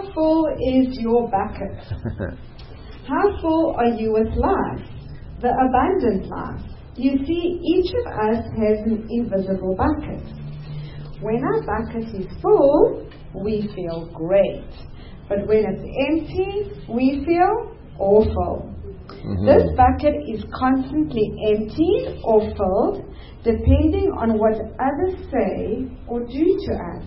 How full is your bucket? How full are you with life? The abundant life. You see, each of us has an invisible bucket. When our bucket is full, we feel great. But when it's empty, we feel awful. This bucket is constantly emptied or filled, depending on what others say or do to us.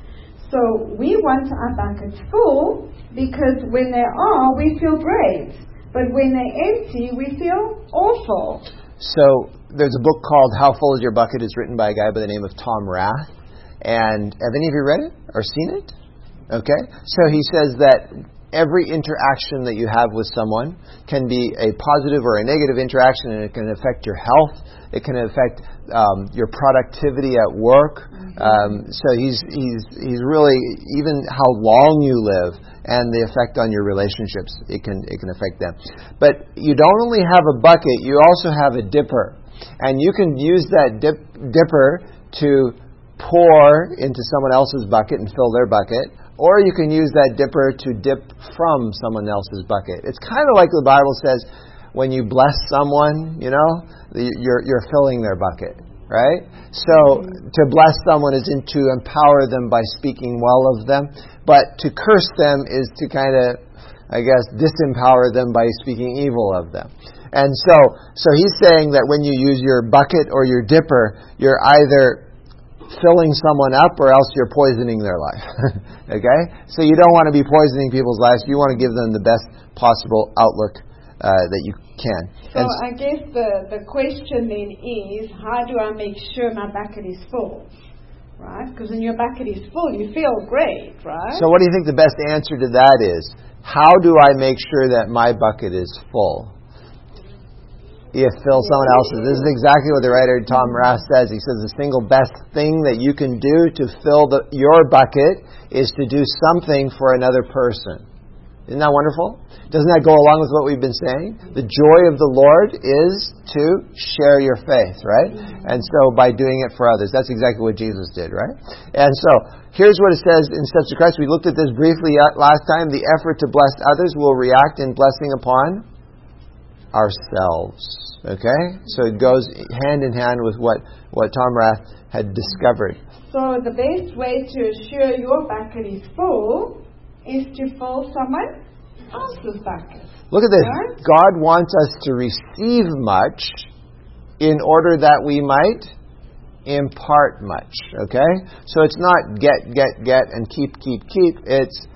So we want our buckets full, because when they are, we feel great. But when they're empty, we feel awful. So there's a book called How Full Is Your Bucket? It's written by a guy by the name of Tom Rath. And have any of you read it or seen it? Okay. So he says that every interaction that you have with someone can be a positive or a negative interaction, and it can affect your health. It can affect your productivity at work. So he's really, even how long you live and the effect on your relationships, it can affect them. But you don't only have a bucket, you also have a dipper. And you can use that dipper to pour into someone else's bucket and fill their bucket, or you can use that dipper to dip from someone else's bucket. It's kind of like the Bible says, when you bless someone, you're filling their bucket, right? So to bless someone isn't to empower them by speaking well of them, but to curse them is to kind of, disempower them by speaking evil of them. And so he's saying that when you use your bucket or your dipper, you're either filling someone up or else you're poisoning their life. Okay? So you don't want to be poisoning people's lives. You want to give them the best possible outlook that you can. So I guess the question then is, how do I make sure my bucket is full? Right? Because when your bucket is full, you feel great, right? So what do you think the best answer to that is? How do I make sure that my bucket is full? You fill someone else's. This is exactly what the writer Tom Rath says. He says the single best thing that you can do to fill your bucket is to do something for another person. Isn't that wonderful? Doesn't that go along with what we've been saying? The joy of the Lord is to share your faith, right? And so by doing it for others, that's exactly what Jesus did, right? And so here's what it says in Steps to Christ. We looked at this briefly last time. The effort to bless others will react in blessing upon ourselves. Okay? So it goes hand in hand with what Tom Rath had discovered. So the best way to assure your bucket is full is to fill someone else's bucket. Look at this. Right? God wants us to receive much in order that we might impart much. Okay? So it's not get, and keep. It's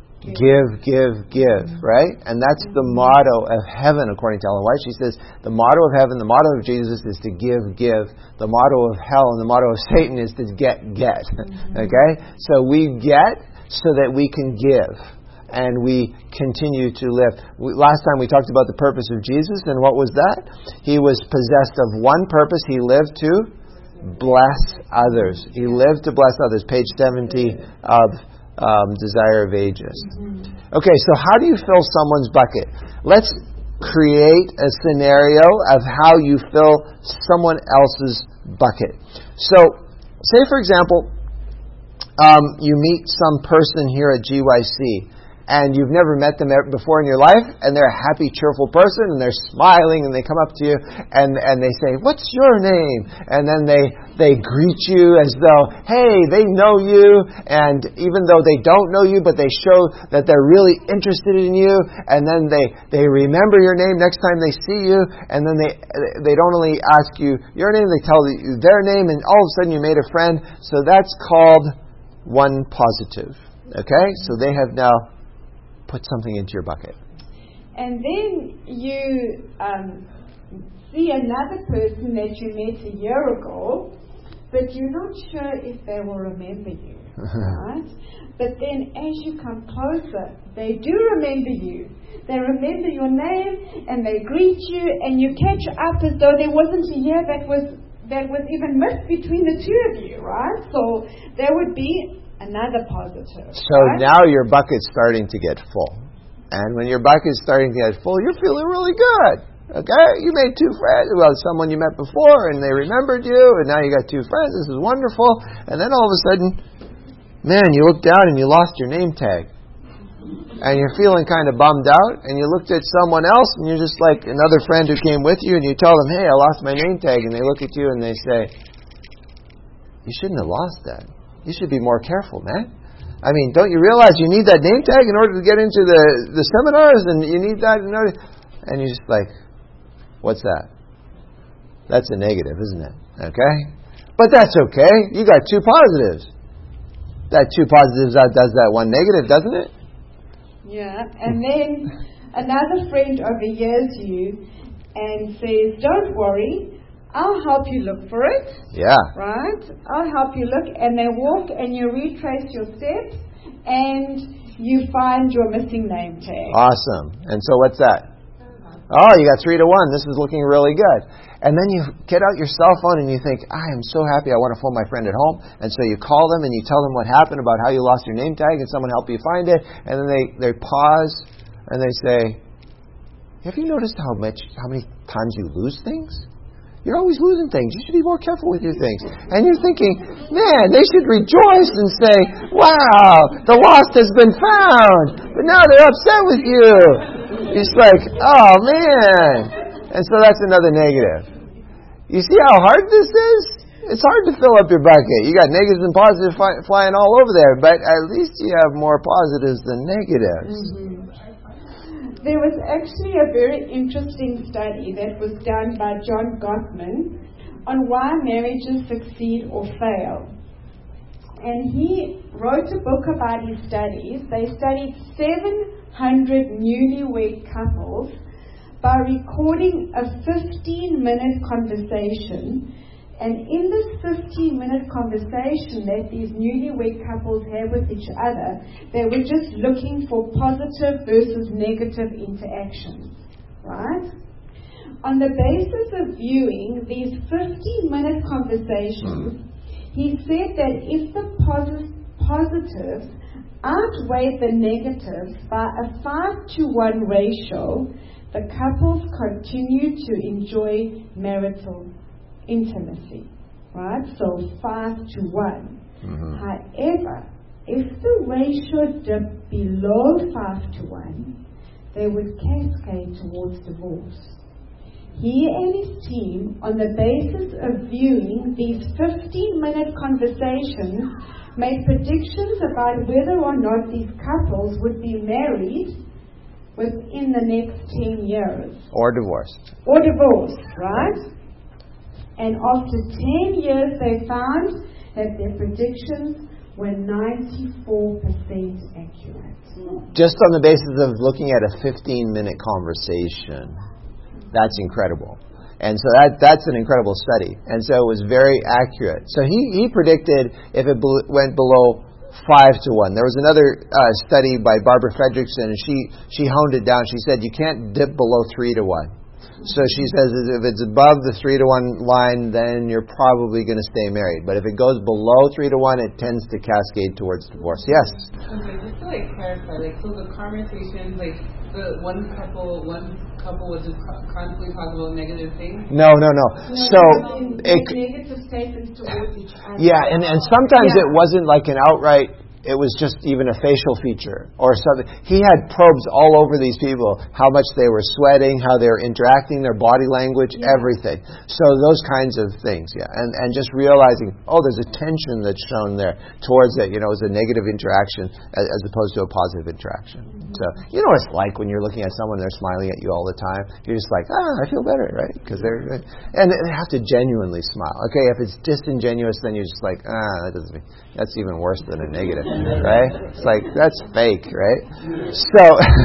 give, right? And that's the motto of heaven, according to Ellen White. She says, the motto of heaven, the motto of Jesus is to give. The motto of hell and the motto of Satan is to get. Okay? So we get so that we can give. And we continue to live. Last time we talked about the purpose of Jesus, and what was that? He was possessed of one purpose. He lived to bless others. He lived to bless others. Page 70 of Desire of Ages. Okay, so how do you fill someone's bucket? Let's create a scenario of how you fill someone else's bucket. So, say for example, you meet some person here at GYC, and you've never met them before in your life, and they're a happy, cheerful person, and they're smiling, and they come up to you, and they say, "What's your name?" And then they greet you as though, hey, they know you, and even though they don't know you, but they show that they're really interested in you, and then they remember your name next time they see you, and then they don't only ask you your name, they tell you their name, and all of a sudden you made a friend. So that's called one positive. Okay? So they have now put something into your bucket. And then you see another person that you met a year ago, but you're not sure if they will remember you, right? But then as you come closer, they do remember you. They remember your name, and they greet you, and you catch up as though there wasn't a year that was even missed between the two of you, right? So there would be another positive. So now your bucket's starting to get full. And when your bucket's starting to get full, you're feeling really good. Okay? You made two friends. Well, someone you met before, and they remembered you, and now you got two friends. This is wonderful. And then all of a sudden, man, you look down and you lost your name tag. and you're feeling kind of bummed out, and you looked at someone else, and you're just like another friend who came with you, and you tell them, hey, I lost my name tag, and they look at you and they say, you shouldn't have lost that. You should be more careful, man. I mean, don't you realize you need that name tag in order to get into the seminars, and you need that in order... And you're just like, what's that? That's a negative, isn't it? Okay? But that's okay. You got two positives. That two positives does that one negative, doesn't it? Yeah, and then another friend overhears you and says, don't worry, I'll help you look for it. Yeah. Right? I'll help you look. And they walk and you retrace your steps and you find your missing name tag. Awesome. And so what's that? Oh, you got 3 to 1. This is looking really good. And then you get out your cell phone and you think, I am so happy, I want to phone my friend at home. And so you call them and you tell them what happened about how you lost your name tag and someone help you find it. And then they pause and they say, have you noticed how many times you lose things? You're always losing things. You should be more careful with your things. And you're thinking, man, they should rejoice and say, wow, the lost has been found. But now they're upset with you. It's like, oh, man. And so that's another negative. You see how hard this is? It's hard to fill up your bucket. You got negatives and positives flying all over there, but at least you have more positives than negatives. Mm-hmm. There was actually a very interesting study that was done by John Gottman on why marriages succeed or fail. And he wrote a book about his studies. They studied 700 newlywed couples by recording a 15-minute conversation. And in this 15-minute conversation that these newlywed couples had with each other, they were just looking for positive versus negative interactions, right? On the basis of viewing these 15-minute conversations, he said that if the positives outweighed the negatives by a 5-to-1 ratio, the couples continued to enjoy marital intimacy, right? So 5-to-1. Mm-hmm. However, if the ratio dipped below 5-to-1, they would cascade towards divorce. He and his team, on the basis of viewing these 15-minute conversations, made predictions about whether or not these couples would be married within the next 10 years. Or divorced. Or divorced, right? And after 10 years, they found that their predictions were 94% accurate. Just on the basis of looking at a 15-minute conversation. That's incredible. And so that's an incredible study. And so it was very accurate. So he predicted if it went below 5-to-1. There was another study by Barbara Fredrickson, and she honed it down. She said you can't dip below 3-to-1. So she says if it's above the 3-to-1 line, then you're probably going to stay married. But if it goes below 3-to-1, it tends to cascade towards divorce. Yes? Okay, just to clarify, so the conversations, the one couple was just constantly talking about negative things? No. So negative statements towards each other. Yeah, and sometimes it wasn't like an outright. It was just even a facial feature or something. He had probes all over these people, how much they were sweating, how they were interacting, their body language, everything. So those kinds of things, yeah. And just realizing, there's a tension that's shown there towards it, it was a negative interaction as opposed to a positive interaction. So, you know what it's like when you're looking at someone, they're smiling at you all the time. You're just like, I feel better, right? Because and they have to genuinely smile. Okay, if it's disingenuous, then you're just like, that's even worse than a negative. Right? It's like, that's fake, right? So,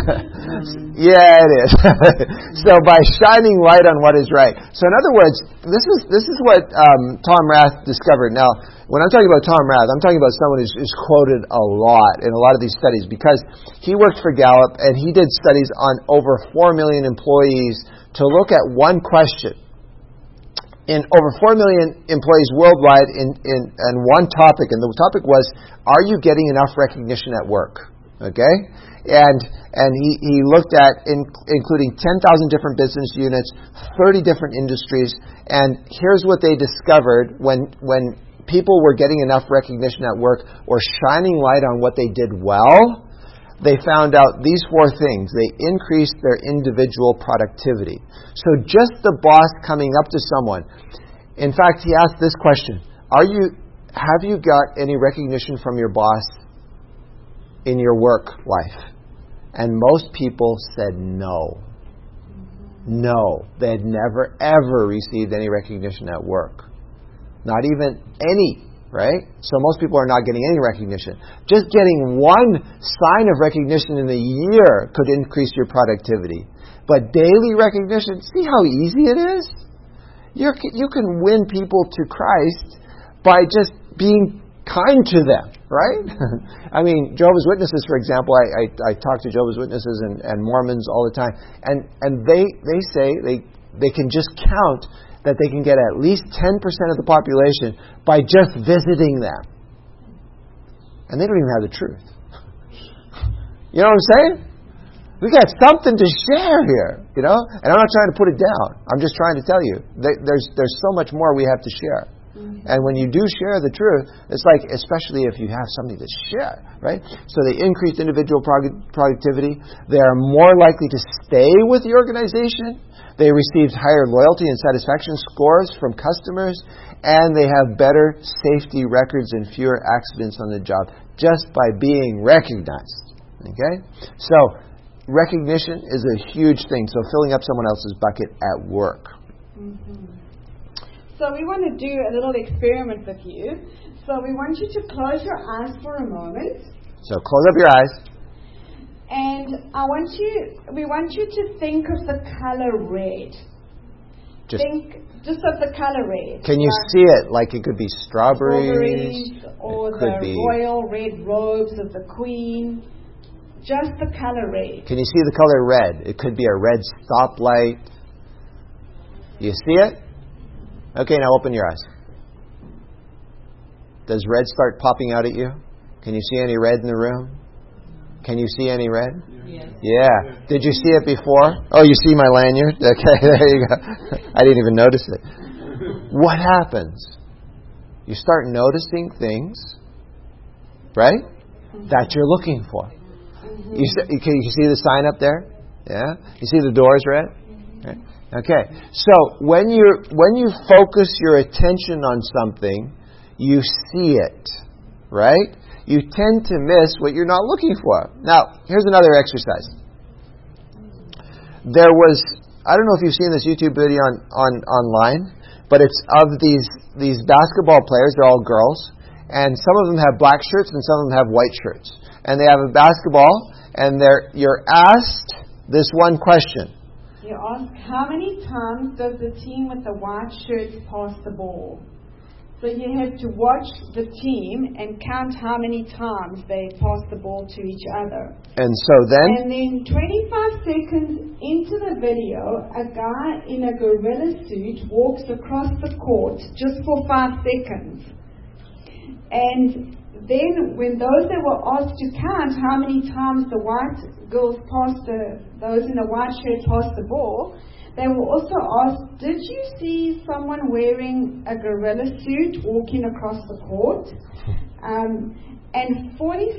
yeah, it is. So by shining light on what is right. So in other words, this is what Tom Rath discovered. Now, when I'm talking about Tom Rath, I'm talking about someone who's quoted a lot in a lot of these studies because he worked for Gallup and he did studies on over 4 million employees to look at one question. In over 4 million employees worldwide in one topic, and the topic was, are you getting enough recognition at work? Okay? And he looked at including 10,000 different business units, 30 different industries, and here's what they discovered when people were getting enough recognition at work or shining light on what they did well. they found out these 4 things. They increased their individual productivity. So just the boss coming up to someone. In fact, he asked this question: have you got any recognition from your boss in your work life? And most people said no. No. They had never, ever received any recognition at work. Not even any, right? So most people are not getting any recognition. Just getting one sign of recognition in a year could increase your productivity. But daily recognition, see how easy it is? You can win people to Christ by just being kind to them, right? I mean, Jehovah's Witnesses, for example, I talk to Jehovah's Witnesses and Mormons all the time, and they say they can just count that they can get at least 10% of the population by just visiting them. And they don't even have the truth. You know what I'm saying? We got something to share here, you know? And I'm not trying to put it down. I'm just trying to tell you, there's so much more we have to share. And when you do share the truth, it's like, especially if you have something to share, right? So they increased individual productivity. They are more likely to stay with the organization. They received higher loyalty and satisfaction scores from customers. And they have better safety records and fewer accidents on the job just by being recognized. Okay? So recognition is a huge thing. So filling up someone else's bucket at work. Mm-hmm. So we want to do a little experiment with you. So we want you to close your eyes for a moment. So close up your eyes. And we want you to think of the color red. Think just of the color red. Can you see it? Like it could be strawberries or the royal red robes of the queen. Just the color red. Can you see the color red? It could be a red stoplight. You see it? Okay, now open your eyes. Does red start popping out at you? Can you see any red in the room? Can you see any red? Yes. Yeah. Did you see it before? Oh, you see my lanyard? Okay, there you go. I didn't even notice it. What happens? You start noticing things, right, that you're looking for. You see the sign up there? Yeah? You see the doors red? Right? Okay, so when you focus your attention on something, you see it, right? You tend to miss what you're not looking for. Now, here's another exercise. There was, I don't know if you've seen this YouTube video online, but it's of these basketball players. They're all girls, and some of them have black shirts and some of them have white shirts. And they have a basketball, and you're asked this one question. You ask, how many times does the team with the white shirts pass the ball? So you have to watch the team and count how many times they pass the ball to each other. And so then? And then 25 seconds into the video, a guy in a gorilla suit walks across the court just for 5 seconds. And then when those that were asked to count how many times the white girls those in the white shirt passed the ball, they were also asked, did you see someone wearing a gorilla suit walking across the court? And 46%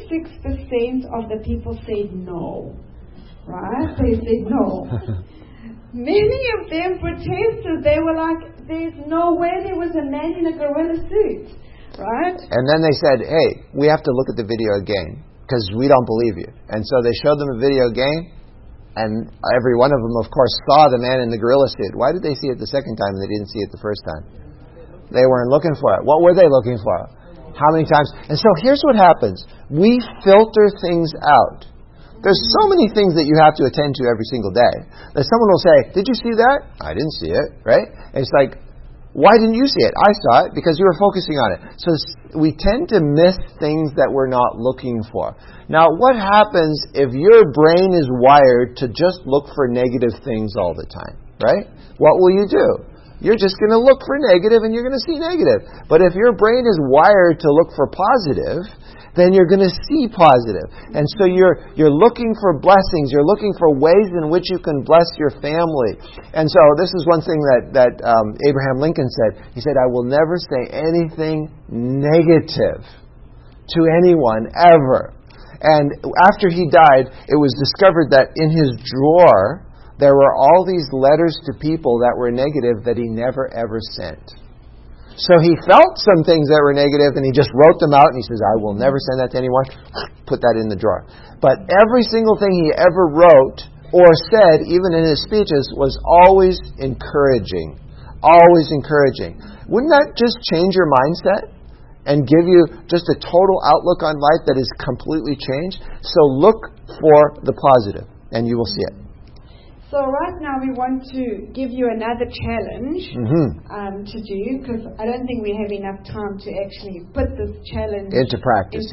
of the people said no. Right? They said no. Many of them protested. They were like, there's no way there was a man in a gorilla suit. Right? And then they said, hey, we have to look at the video again because we don't believe you. And so they showed them a video again, and every one of them, of course, saw the man in the gorilla suit. Why did they see it the second time and they didn't see it the first time? They weren't looking for it. What were they looking for? How many times? And so here's what happens. We filter things out. There's so many things that you have to attend to every single day that someone will say, did you see that? I didn't see it, right? And it's like, why didn't you see it? I saw it because you were focusing on it. So we tend to miss things that we're not looking for. Now, what happens if your brain is wired to just look for negative things all the time, right? What will you do? You're just going to look for negative and you're going to see negative. But if your brain is wired to look for positive, then you're going to see positive. And so you're looking for blessings. You're looking for ways in which you can bless your family. And so this is one thing that Abraham Lincoln said. He said, I will never say anything negative to anyone ever. And after he died, it was discovered that in his drawer, there were all these letters to people that were negative that he never ever sent. So he felt some things that were negative and he just wrote them out and he says, I will never send that to anyone. Put that in the drawer. But every single thing he ever wrote or said, even in his speeches, was always encouraging. Always encouraging. Wouldn't that just change your mindset and give you just a total outlook on life that is completely changed? So look for the positive and you will see it. So right now we want to give you another challenge to do, because I don't think we have enough time to actually put this challenge into practice.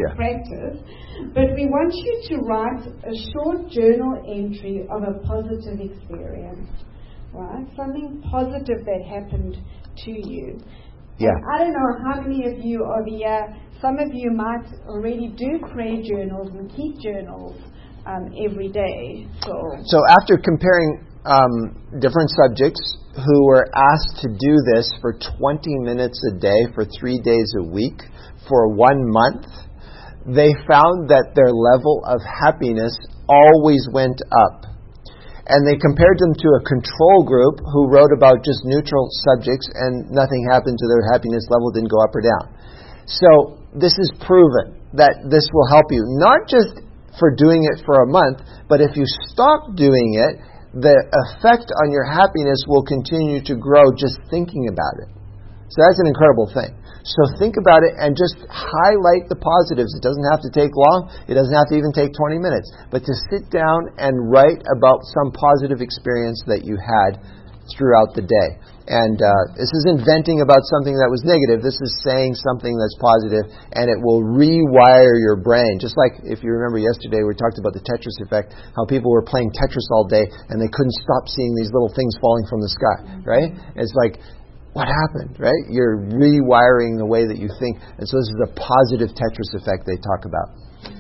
But we want you to write a short journal entry of a positive experience, right? Something positive that happened to you. Yeah. And I don't know how many of you are here. Some of you might already do prayer journals and keep journals every day. So after comparing different subjects who were asked to do this for 20 minutes a day for 3 days a week for 1 month, they found that their level of happiness always went up. And they compared them to a control group who wrote about just neutral subjects and nothing happened to their happiness level, didn't go up or down. So this is proven that this will help you, not just for doing it for a month, but if you stop doing it, the effect on your happiness will continue to grow just thinking about it. So that's an incredible thing. So think about it and just highlight the positives. It doesn't have to take long. It doesn't have to even take 20 minutes. But to sit down and write about some positive experience that you had throughout the day. And this isn't venting about something that was negative. This is saying something that's positive, and it will rewire your brain. Just like, if you remember yesterday, we talked about the Tetris effect, how people were playing Tetris all day, and they couldn't stop seeing these little things falling from the sky, right? It's like, what happened, right? You're rewiring the way that you think. And so this is a positive Tetris effect they talk about.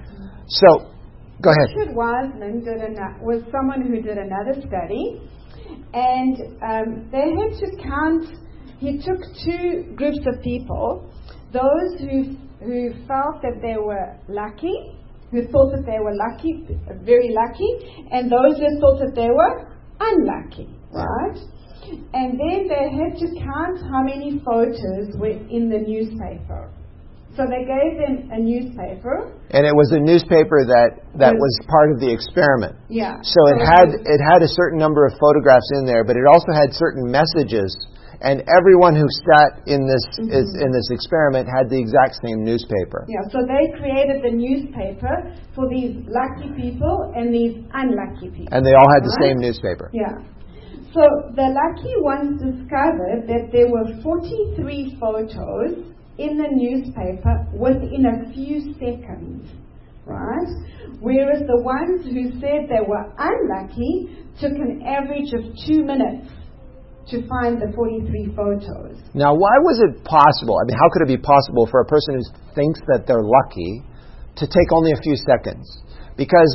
So, go ahead. Richard Wiseman was someone who did another study. And they had to count. He took two groups of people: those who felt that they were lucky, who thought that they were lucky, very lucky, and those who thought that they were unlucky, right? And then they had to count how many photos were in the newspaper. So they gave them a newspaper. And it was a newspaper that was part of the experiment. Yeah. So it had a certain number of photographs in there, but it also had certain messages. And everyone who sat in this in this experiment had the exact same newspaper. Yeah. So they created the newspaper for these lucky people and these unlucky people. And they all had the same newspaper. Yeah. So the lucky ones discovered that there were 43 photos in the newspaper within a few seconds, right? Whereas the ones who said they were unlucky took an average of 2 minutes to find the 43 photos. Now, why was it possible? I mean, how could it be possible for a person who thinks that they're lucky to take only a few seconds? Because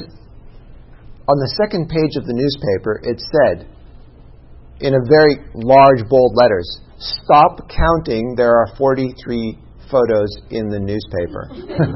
on the second page of the newspaper, it said, in a very large, bold letters, "Stop counting, there are 43 photos in the newspaper."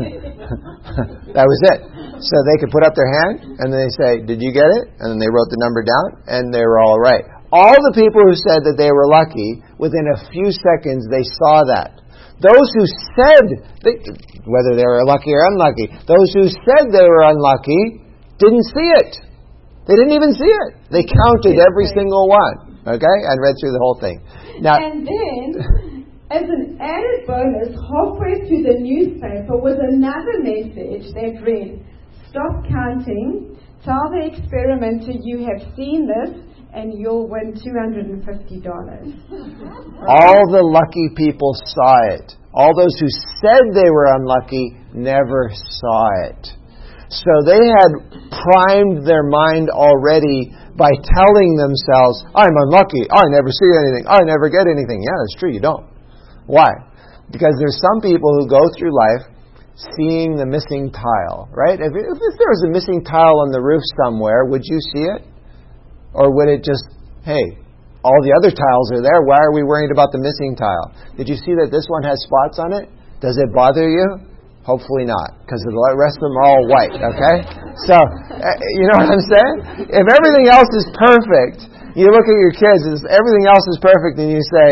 That was it. So they could put up their hand, and then they say, "Did you get it?" And then they wrote the number down, and they were all right. All the people who said that they were lucky, within a few seconds, they saw that. Those who said, whether they were lucky or unlucky, those who said they were unlucky didn't see it. They didn't even see it. They counted every single one. Okay? And read through the whole thing. Now, and then, as an added bonus, halfway through the newspaper was another message that read, "Stop counting, tell the experimenter you have seen this, and you'll win $250. All the lucky people saw it. All those who said they were unlucky never saw it. So they had primed their mind already by telling themselves, "I'm unlucky, I never see anything, I never get anything." Yeah, that's true, you don't. Why? Because there's some people who go through life seeing the missing tile, right? If there was a missing tile on the roof somewhere, would you see it? Or would it just, hey, all the other tiles are there, why are we worried about the missing tile? Did you see that this one has spots on it? Does it bother you? Hopefully not, because the rest of them are all white, okay? So, you know what I'm saying? If everything else is perfect, you look at your kids, and everything else is perfect, and you say,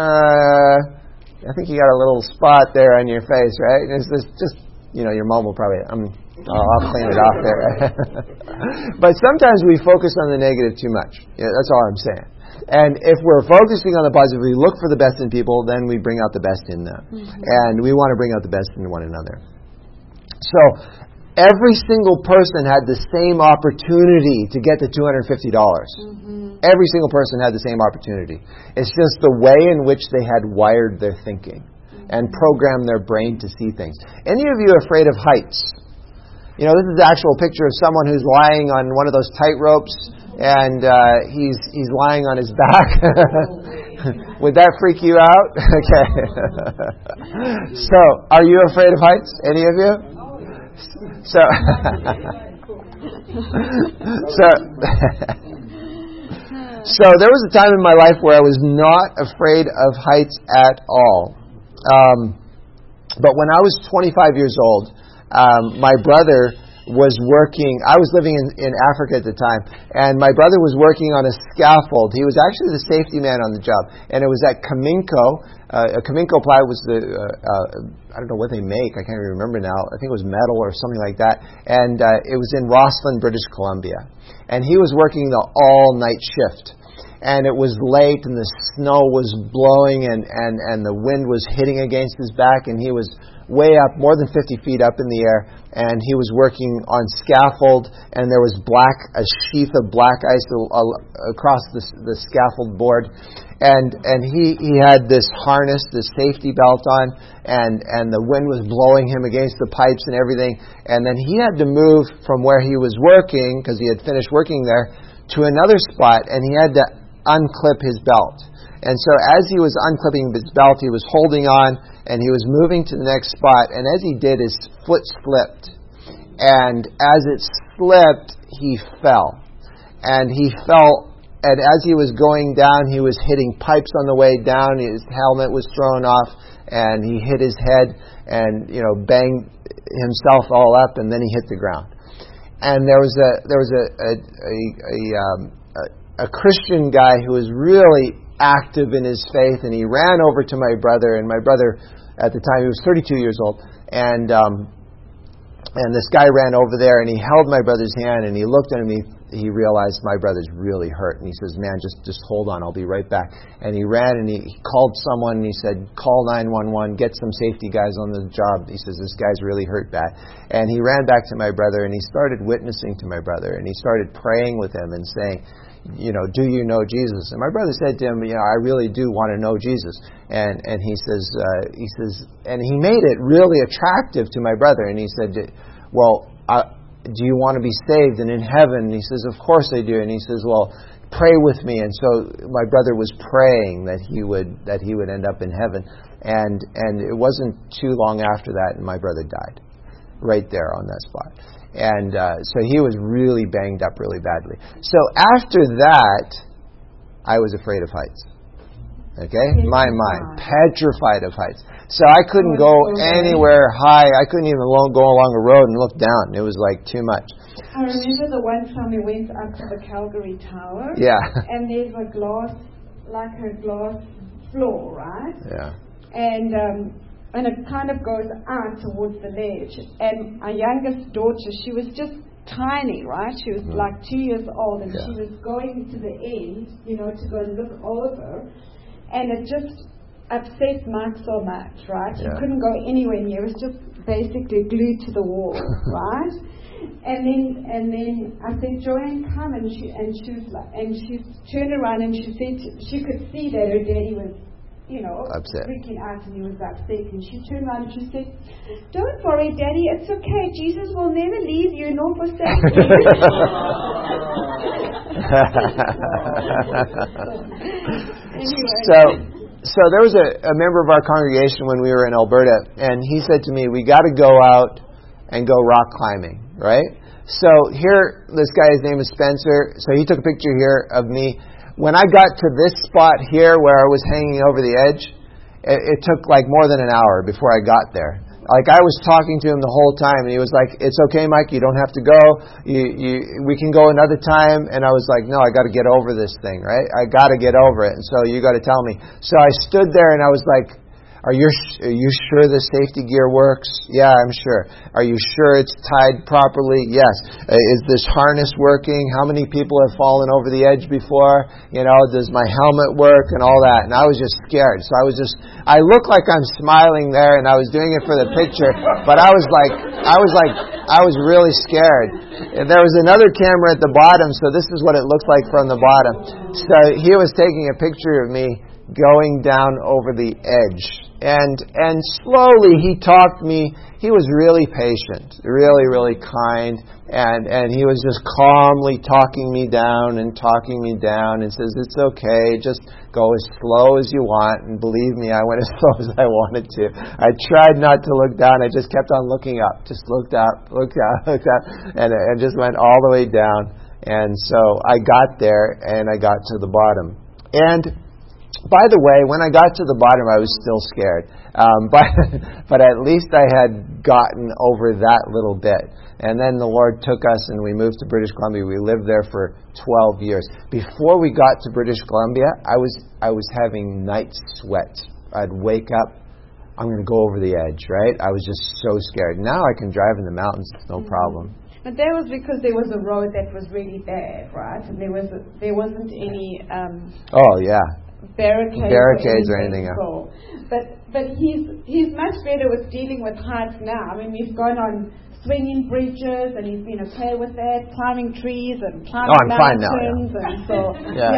I think you got a little spot there on your face, right? And it's just, you know, your mom will probably, I'll clean it off there. But sometimes we focus on the negative too much. Yeah, that's all I'm saying. And if we're focusing on the positive, we look for the best in people, then we bring out the best in them. Mm-hmm. And we want to bring out the best in one another. So, every single person had the same opportunity to get the $250. Mm-hmm. Every single person had the same opportunity. It's just the way in which they had wired their thinking and programmed their brain to see things. Any of you afraid of heights? You know, this is the actual picture of someone who's lying on one of those tight ropes, and he's lying on his back. Would that freak you out? Okay. So, are you afraid of heights? Any of you? So, so there was a time in my life where I was not afraid of heights at all. But when I was 25 years old, my brother was working. I was living in Africa at the time, and my brother was working on a scaffold. He was actually the safety man on the job, and it was at Kaminko. Kaminko ply was I don't know what they make. I can't even remember now. I think it was metal or something like that. And it was in Rossland, British Columbia. And he was working the all-night shift. And it was late, and the snow was blowing, and the wind was hitting against his back, and he was way up, more than 50 feet up in the air, and he was working on scaffold, and there was a sheath of black ice across the scaffold board, and he had this harness, this safety belt on, and the wind was blowing him against the pipes and everything, and then he had to move from where he was working, because he had finished working there, to another spot, and he had to unclip his belt. And so as he was unclipping his belt, he was holding on, and he was moving to the next spot, and as he did, his foot slipped. And as it slipped, he fell. And he fell, and as he was going down, he was hitting pipes on the way down, his helmet was thrown off, and he hit his head, and, you know, banged himself all up, and then he hit the ground. And there was a Christian guy who was really active in his faith, and he ran over to my brother, and my brother at the time, he was 32 years old, and this guy ran over there, and he held my brother's hand, and he looked at him, he realized my brother's really hurt, and he says, man, just hold on, I'll be right back. And he ran, and he called someone, and he said, call 911, get some safety guys on the job. He says, this guy's really hurt bad. And he ran back to my brother, and he started witnessing to my brother, and he started praying with him and saying, you know, do you know Jesus? And my brother said to him, you know, I really do want to know Jesus. And he says, and he made it really attractive to my brother. And he said, well, do you want to be saved and in heaven? And he says, of course I do. And he says, well, pray with me. And so my brother was praying that he would end up in heaven. And it wasn't too long after that, and my brother died right there on that spot. And so he was really banged up really badly. So after that, I was afraid of heights. Okay? My mind. Petrified of heights. So I couldn't go anywhere high. I couldn't even go along a road and look down. It was like too much. I remember the one time we went up to the Calgary Tower. Yeah. And there's a glass floor, right? Yeah. And it kind of goes out towards the ledge. And our youngest daughter, she was just tiny, right? She was like 2 years old, and she was going to the end, you know, to go and look over. And it just upset Mike so much, right? He couldn't go anywhere near. It was just basically glued to the wall, right? And then I said, Joanne, come, and she turned around and she said she could see that her daddy was, you know, upset, freaking out, and he was upset. And she turned around and she said, don't worry, Daddy, it's okay. Jesus will never leave you nor forsake you. Anyway. So there was a member of our congregation when we were in Alberta, and he said to me, we got to go out and go rock climbing, right? So here, this guy, his name is Spencer, so he took a picture here of me. When I got to this spot here where I was hanging over the edge, it took like more than an hour before I got there. Like, I was talking to him the whole time, and he was like, "It's okay, Mike, you don't have to go. We can go another time." And I was like, "No, I got to get over this thing, right? I got to get over it. And so you got to tell me." So I stood there, and I was like, Are you sure the safety gear works? Yeah, I'm sure. Are you sure it's tied properly? Yes. Is this harness working? How many people have fallen over the edge before? Does my helmet work and all that? And I was just scared. So I look like I'm smiling there, and I was doing it for the picture, but I was really scared. And there was another camera at the bottom, so this is what it looks like from the bottom. So he was taking a picture of me going down over the edge. And slowly he talked me. He was really patient, really, really kind, and he was just calmly talking me down and says, "It's okay, just go as slow as you want." And believe me, I went as slow as I wanted to. I tried not to look down. I just kept on looking up. Just looked up, and just went all the way down. And so I got there, and I got to the bottom. And by the way, when I got to the bottom, I was still scared. But at least I had gotten over that little bit. And then the Lord took us, and we moved to British Columbia. We lived there for 12 years. Before we got to British Columbia, I was having night sweats. I'd wake up, I'm going to go over the edge, right? I was just so scared. Now I can drive in the mountains, no problem. But that was because there was a road that was really bad, right? And there wasn't any barricades or anything. But he's much better with dealing with heights now. I mean, we've gone on swinging bridges, and he's been okay with that, climbing trees and climbing mountains. Fine now, and so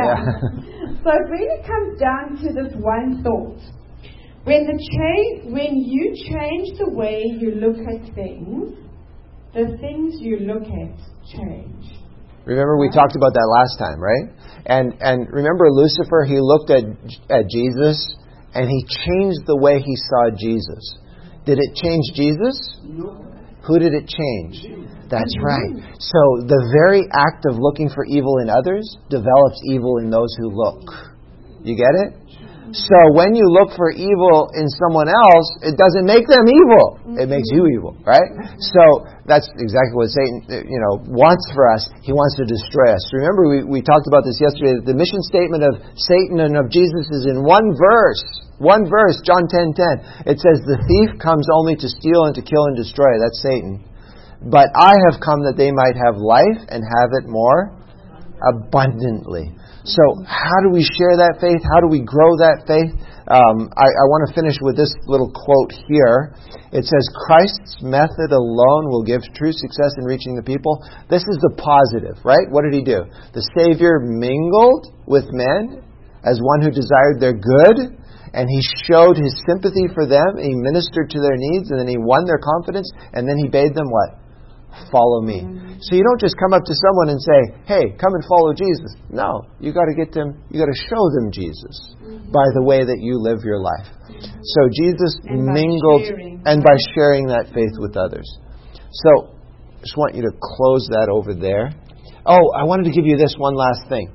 So it really comes down to this one thought: when you change the way you look at things, the things you look at change. Remember, we talked about that last time, right? And remember Lucifer, he looked at Jesus, and he changed the way he saw Jesus. Did it change Jesus? No. Who did it change? That's right. So the very act of looking for evil in others develops evil in those who look. You get it? So when you look for evil in someone else, it doesn't make them evil. It makes you evil, right? So that's exactly what Satan, wants for us. He wants to destroy us. Remember, we talked about this yesterday. That the mission statement of Satan and of Jesus is in one verse. One verse, John 10:10. It says, "The thief comes only to steal and to kill and destroy." That's Satan. "But I have come that they might have life and have it more abundantly." So how do we share that faith? How do we grow that faith? I want to finish with this little quote here. It says, "Christ's method alone will give true success in reaching the people." This is the positive, right? What did he do? The Savior mingled with men as one who desired their good, and he showed his sympathy for them, he ministered to their needs, and then he won their confidence, and then he bade them what? Follow me. So you don't just come up to someone and say, "Hey, come and follow Jesus." No, you got to get them. You got to show them Jesus by the way that you live your life. So Jesus mingled, and by sharing that faith with others. So I just want you to close that over there. Oh, I wanted to give you this one last thing.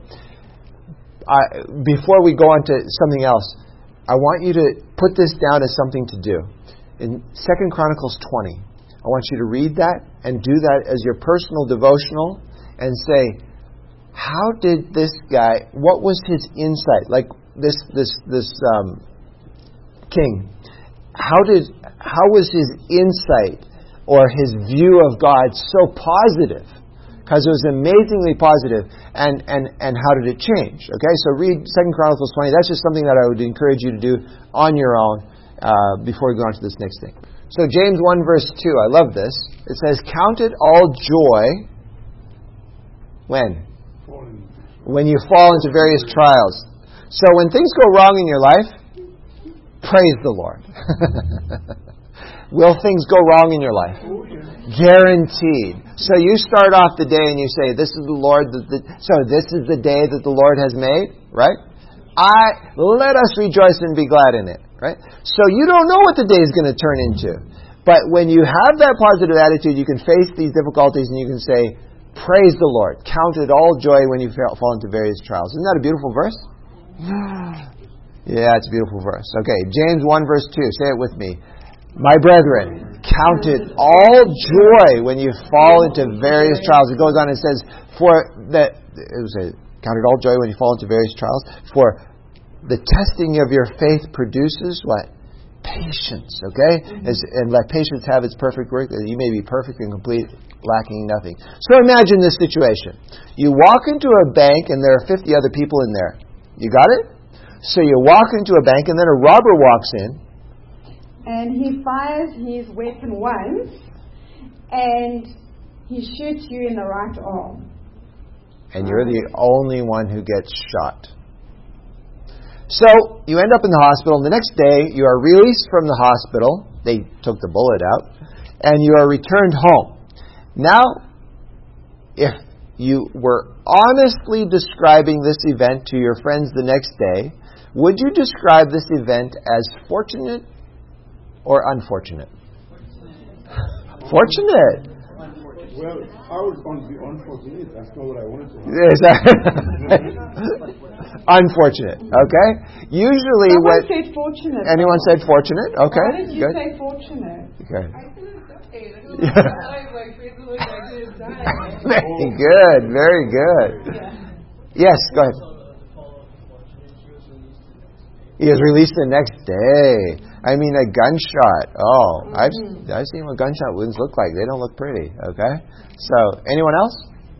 Before we go on to something else, I want you to put this down as something to do. In 2 Chronicles 20. I want you to read that and do that as your personal devotional and say, how did this guy, what was his insight? Like this king, how was his insight or his view of God so positive? Because it was amazingly positive, and how did it change? Okay, so read 2 Chronicles 20. That's just something that I would encourage you to do on your own before we go on to this next thing. So James 1 verse 2, I love this. It says, "Count it all joy." When you fall into various trials. So when things go wrong in your life, praise the Lord. Will things go wrong in your life? Guaranteed. So you start off the day and you say, "This is the Lord." So this is the day that the Lord has made, right? Let us rejoice and be glad in it. Right? So you don't know what the day is going to turn into. But when you have that positive attitude, you can face these difficulties and you can say, "Praise the Lord. Count it all joy when you fall into various trials." Isn't that a beautiful verse? Yeah, it's a beautiful verse. Okay, James 1 verse 2. Say it with me. My brethren, count it all joy when you fall into various trials. It goes on and says, count it all joy when you fall into various trials, for the testing of your faith produces what? Patience, okay? And let patience have its perfect work, that you may be perfect and complete, lacking nothing. So imagine this situation. You walk into a bank and there are 50 other people in there. You got it? So you walk into a bank and then a robber walks in. And he fires his weapon once and he shoots you in the right arm. And you're the only one who gets shot. So you end up in the hospital, and the next day you are released from the hospital. They took the bullet out. And you are returned home. Now, if you were honestly describing this event to your friends the next day, would you describe this event as fortunate or unfortunate? Fortunate. Well, I was going to be unfortunate. That's not what I wanted to have. Unfortunate. Okay. Usually, said fortunate. Anyone said fortunate? Okay. Why did you say fortunate? Okay. I didn't die. Very good. Very good. Yes. Go ahead. He was released the next day. I mean, a gunshot. Oh, I've seen what gunshot wounds look like. They don't look pretty. Okay. So, anyone else?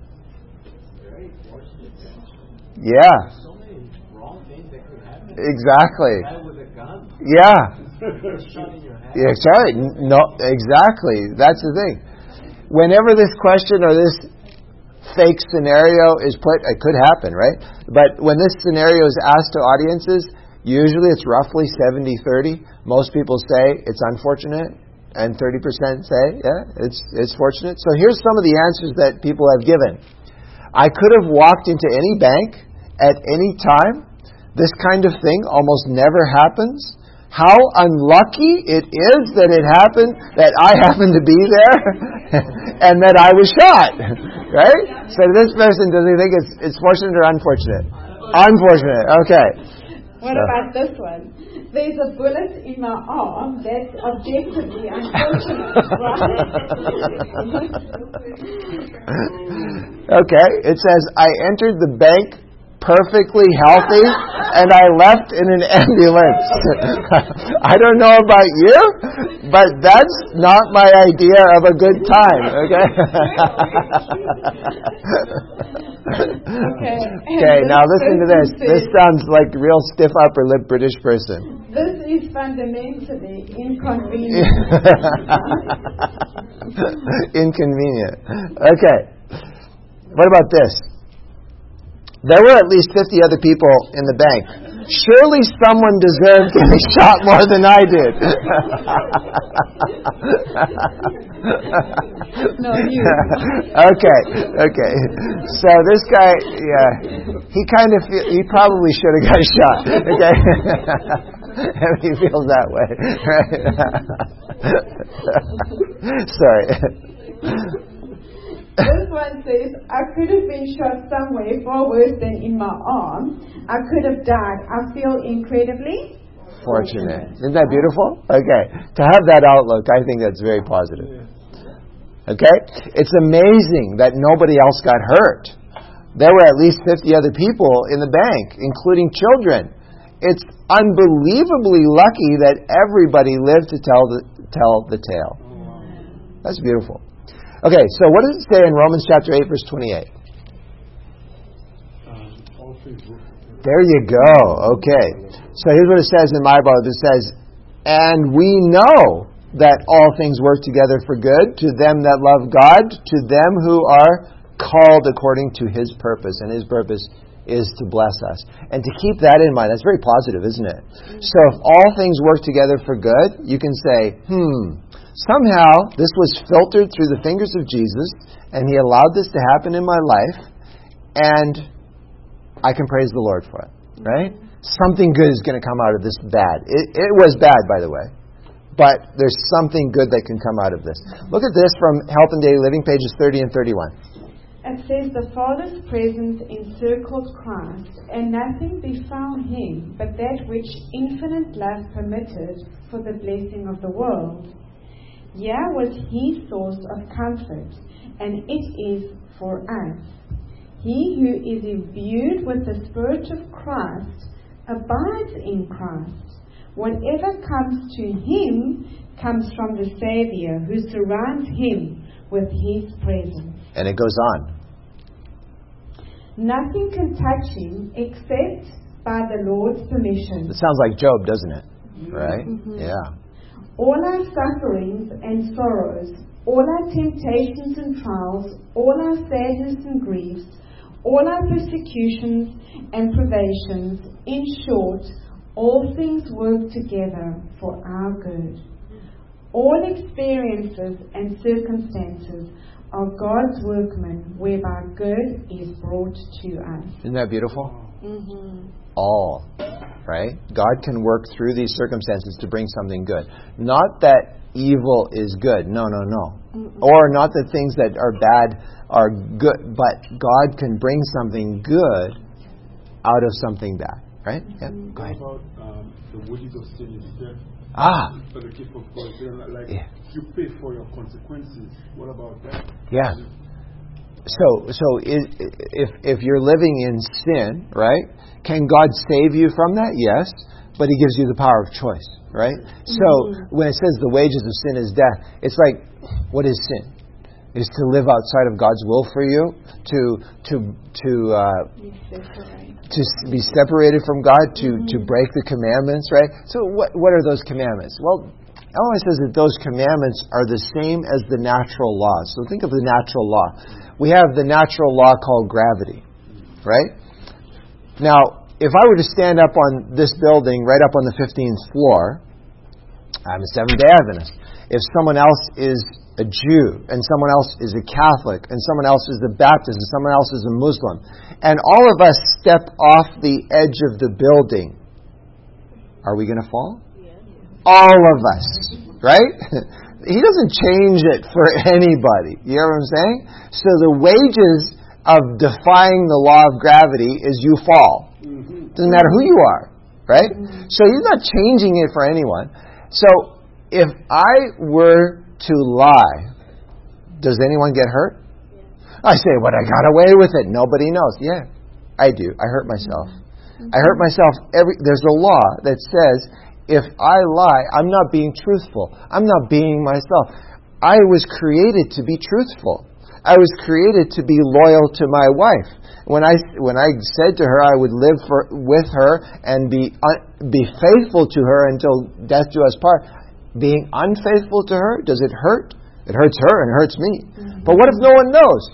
Yeah. So many wrong things that could happen. Exactly. A guy with a gun. Yeah. Shot in your head. Yeah, right. No, exactly. That's the thing. Whenever this question or this fake scenario is put, it could happen, right? But when this scenario is asked to audiences, usually it's roughly 70-30. Most people say it's unfortunate, and 30% say, yeah, it's fortunate. So here's some of the answers that people have given. I could have walked into any bank at any time. This kind of thing almost never happens. How unlucky it is that it happened, that I happened to be there, and that I was shot. Right? So this person, does he think it's fortunate or unfortunate? Unfortunate. Okay. What about this one? There's a bullet in my arm that's objectively unfortunate, right? Okay. It says, I entered the bank perfectly healthy, and I left in an ambulance. I don't know about you, but that's not my idea of a good time. Okay. Okay. Now listen to this. This sounds like a real stiff upper lip British person. This is fundamentally inconvenient. Inconvenient. Okay. What about this? There were at least 50 other people in the bank. Surely someone deserved to be shot more than I did. No, you. Okay. So this guy, he probably should have got shot. Okay. He feels that way. Sorry. This one says, I could have been shot somewhere far worse than in my arm. I could have died. I feel incredibly fortunate. Isn't that beautiful? Okay. To have that outlook, I think that's very positive. Okay? It's amazing that nobody else got hurt. There were at least 50 other people in the bank, including children. It's unbelievably lucky that everybody lived to tell the tale. That's beautiful. Okay, so what does it say in Romans chapter 8, verse 28? There you go. Okay. So here's what it says in my Bible. It says, and we know that all things work together for good to them that love God, to them who are called according to His purpose. And His purpose is to bless us. And to keep that in mind, that's very positive, isn't it? So if all things work together for good, you can say, somehow this was filtered through the fingers of Jesus, and He allowed this to happen in my life, and I can praise the Lord for it, right? Something good is going to come out of this bad. It was bad, by the way, but there's something good that can come out of this. Look at this from Health and Daily Living, pages 30 and 31. It says the Father's presence encircled Christ, and nothing befell him but that which infinite love permitted for the blessing of the world. Here was his source of comfort, and it is for us. He who is imbued with the Spirit of Christ abides in Christ. Whatever comes to him comes from the Savior, who surrounds him with his presence. And it goes on. Nothing can touch him except by the Lord's permission. It sounds like Job, doesn't it? Right? Mm-hmm. Yeah. All our sufferings and sorrows, all our temptations and trials, all our sadness and griefs, all our persecutions and privations, in short, all things work together for our good. All experiences and circumstances are God's workman, whereby good is brought to us. Isn't that beautiful? Mm-hmm. All. Right? God can work through these circumstances to bring something good. Not that evil is good. No. Mm-mm. Or not that things that are bad are good. But God can bring something good out of something bad. Right? Yeah. Go ahead. What about the wages of sin is death? For the gift of God. Like yeah. You pay for your consequences. What about that? Yeah. So if you're living in sin, right? Can God save you from that? Yes, but He gives you the power of choice, right? So when it says the wages of sin is death, it's like, what is sin? Is to live outside of God's will for you, to be separated from God, to break the commandments, right? So what are those commandments? Well, Ellen says that those commandments are the same as the natural laws. So think of the natural law. We have the natural law called gravity, right? Now, if I were to stand up on this building, right up on the 15th floor, I'm a Seventh-day Adventist. If someone else is a Jew, and someone else is a Catholic, and someone else is a Baptist, and someone else is a Muslim, and all of us step off the edge of the building, are we going to fall? All of us, right? He doesn't change it for anybody. You know what I'm saying? So the wages of defying the law of gravity is you fall. Doesn't matter who you are, right? So He's not changing it for anyone. So if I were to lie, does anyone get hurt? I say, but I got away with it. Nobody knows. Yeah, I do. I hurt myself. I hurt myself. There's a law that says, if I lie, I'm not being truthful. I'm not being myself. I was created to be truthful. I was created to be loyal to my wife. When I said to her I would live with her and be faithful to her until death do us part, being unfaithful to her, does it hurt? It hurts her and it hurts me. But what if no one knows?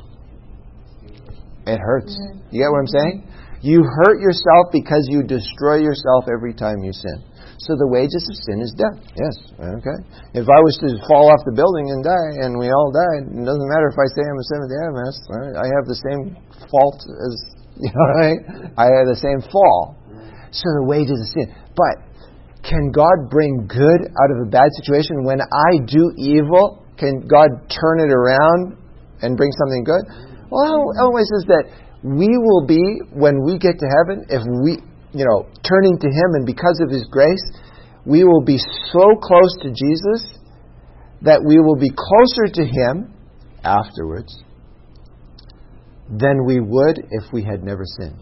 It hurts. You get what I'm saying? You hurt yourself because you destroy yourself every time you sin. So the wages of sin is death. Yes. Okay. If I was to fall off the building and die, and we all died, it doesn't matter if I say I'm a Seventh-day Adventist. Right? I have the same fault as, right? I have the same fall. So the wages of sin. But can God bring good out of a bad situation? When I do evil, can God turn it around and bring something good? Well, Ellen says that we will be, when we get to heaven, if we, turning to Him, and because of His grace, we will be so close to Jesus that we will be closer to Him afterwards than we would if we had never sinned.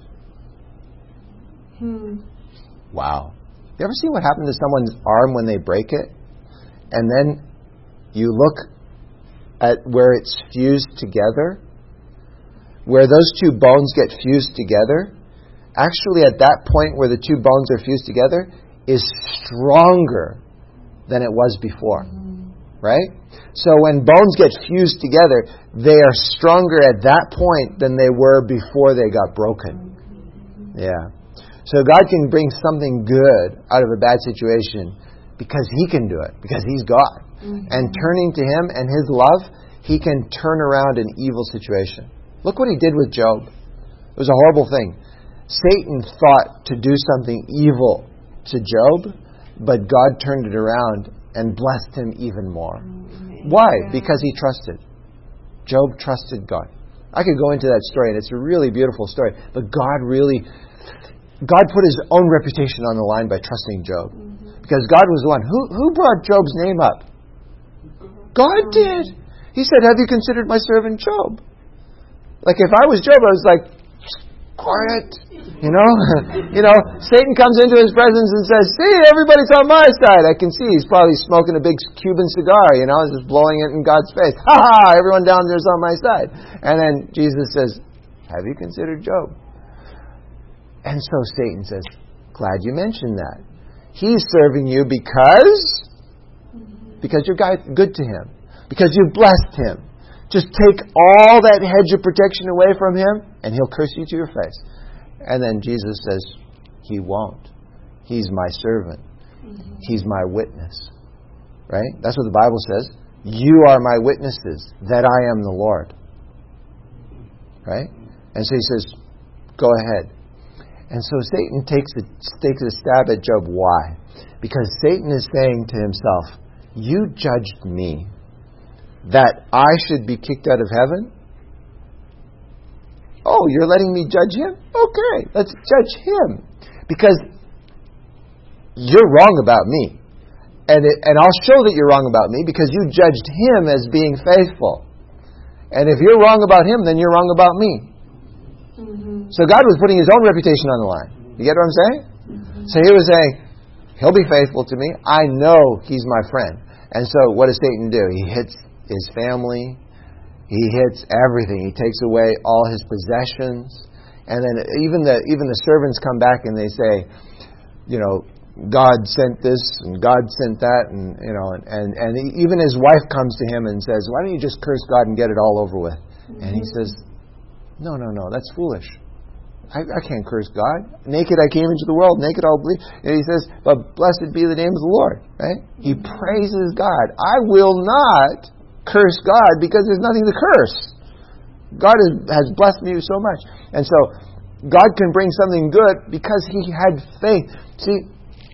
Wow. You ever see what happened to someone's arm when they break it? And then you look at where it's fused together, where those two bones get fused together. Actually, at that point where the two bones are fused together is stronger than it was before. Right? So when bones get fused together, they are stronger at that point than they were before they got broken. Yeah. So God can bring something good out of a bad situation because He can do it, because He's God. And turning to Him and His love, He can turn around an evil situation. Look what He did with Job. It was a horrible thing. Satan thought to do something evil to Job, but God turned it around and blessed him even more. Why? Because he trusted. Job trusted God. I could go into that story, and it's a really beautiful story. But God put His own reputation on the line by trusting Job. Because God was the one. Who brought Job's name up? God did. He said, have you considered my servant Job? Like if I was Job, I was like, quiet. You know, Satan comes into his presence and says, see, everybody's on my side. I can see he's probably smoking a big Cuban cigar, just blowing it in God's face. Ha ha, everyone down there's on my side. And then Jesus says, have you considered Job? And so Satan says, glad you mentioned that. He's serving you because you're good to him. Because you've blessed him. Just take all that hedge of protection away from him, and he'll curse you to your face. And then Jesus says, he won't. He's my servant. He's my witness. Right? That's what the Bible says. You are my witnesses that I am the Lord. Right? And so he says, go ahead. And so Satan takes a stab at Job. Why? Because Satan is saying to himself, you judged me that I should be kicked out of heaven? Oh, you're letting me judge him? Okay, let's judge him. Because you're wrong about me. And I'll show that you're wrong about me because you judged him as being faithful. And if you're wrong about him, then you're wrong about me. So God was putting His own reputation on the line. You get what I'm saying? So He was saying, He'll be faithful to me. I know He's my friend. And so what does Satan do? He hits his family. He hits everything. He takes away all his possessions. And then even the servants come back and they say, God sent this and God sent that. And even his wife comes to him and says, why don't you just curse God and get it all over with? And he says, no, that's foolish. I can't curse God. Naked I came into the world, naked I'll believe. And he says, but blessed be the name of the Lord. Right? He praises God. I will not curse God because there's nothing to curse. God has blessed me so much. And so God can bring something good because He had faith. See,